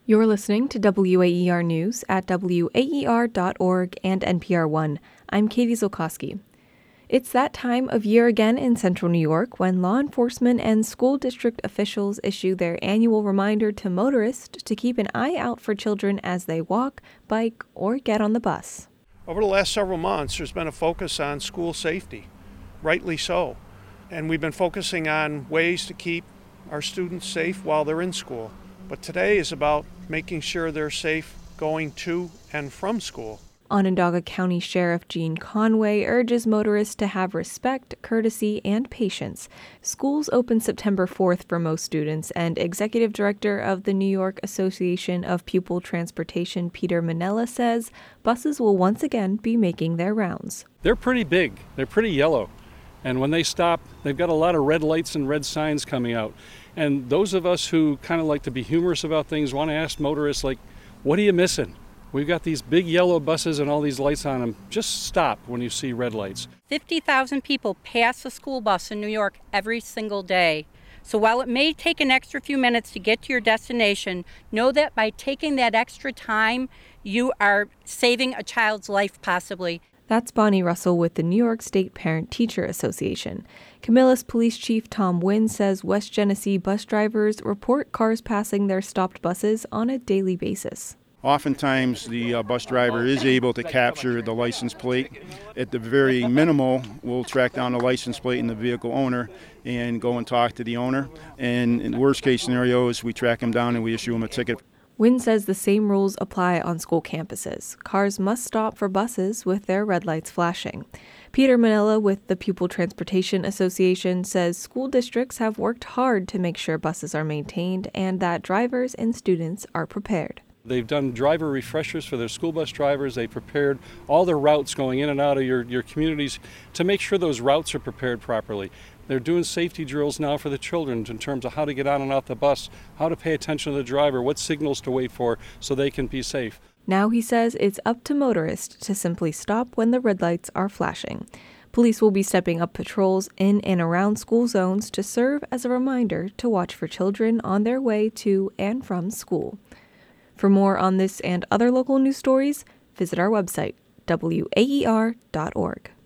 You're listening to WAER News at WAER.org and NPR One. I'm Katie Zolkowski. It's that time of year again in central New York when law enforcement and school district officials issue their annual reminder to motorists to keep an eye out for children as they walk, bike, or get on the bus. Over the last several months, there's been a focus on school safety, rightly so. And we've been focusing on ways to keep our students safe while they're in school. But today is about making sure they're safe going to and from school. Onondaga County Sheriff Gene Conway urges motorists to have respect, courtesy, and patience. Schools open September 4th for most students, and Executive Director of the New York Association of Pupil Transportation, Peter Manella, says buses will once again be making their rounds. They're pretty big. They're pretty yellow. And when they stop, they've got a lot of red lights and red signs coming out. And those of us who kind of like to be humorous about things want to ask motorists, like, what are you missing? We've got these big yellow buses and all these lights on them. Just stop when you see red lights. 50,000 people pass a school bus in New York every single day. So while it may take an extra few minutes to get to your destination, know that by taking that extra time, you are saving a child's life possibly. That's Bonnie Russell with the New York State Parent-Teacher Association. Camillus Police Chief Tom Wynn says West Genesee bus drivers report cars passing their stopped buses on a daily basis. Oftentimes, the bus driver is able to capture the license plate. At the very minimal, we'll track down the license plate and the vehicle owner and go and talk to the owner. And in the worst-case scenario is we track him down and we issue him a ticket. Wynn says the same rules apply on school campuses. Cars must stop for buses with their red lights flashing. Peter Manella with the Pupil Transportation Association says school districts have worked hard to make sure buses are maintained and that drivers and students are prepared. They've done driver refreshers for their school bus drivers. They've prepared all the routes going in and out of your communities to make sure those routes are prepared properly. They're doing safety drills now for the children in terms of how to get on and off the bus, how to pay attention to the driver, what signals to wait for so they can be safe. Now he says it's up to motorists to simply stop when the red lights are flashing. Police will be stepping up patrols in and around school zones to serve as a reminder to watch for children on their way to and from school. For more on this and other local news stories, visit our website, WAER.org.